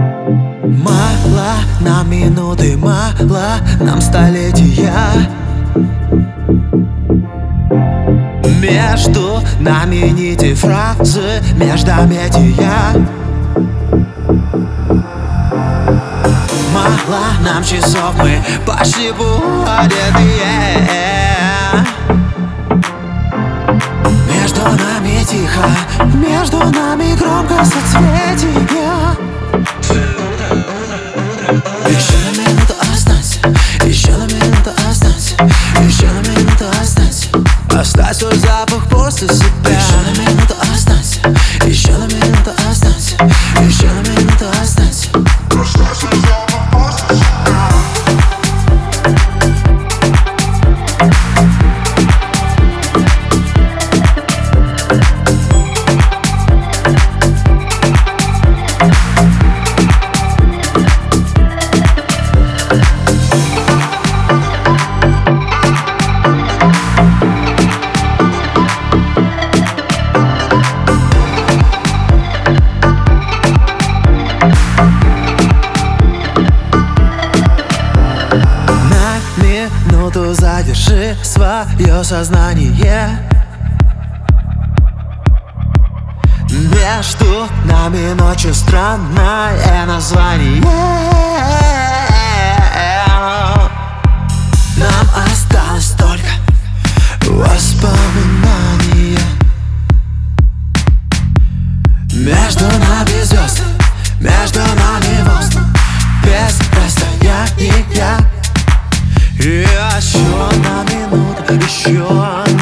Мало нам минуты, мало нам столетия. Между нами нити, фразы, междометия. Мало нам часов, мы почти полуодетые. Между нами тихо, между нами громко соцветия. Еще на минуту останься, еще на минуту останься, еще на минуту останься. Оставь свой запах после себя. Еще на минуту останься, еще на минуту останься, еще на минуту останься. Оставь свой запах после себя. Задержи свое сознание. Между нами ночью странное название. Нам осталось только воспоминания. Между нами звезды, между нами воздух без расстояния. Еще на минуту, еще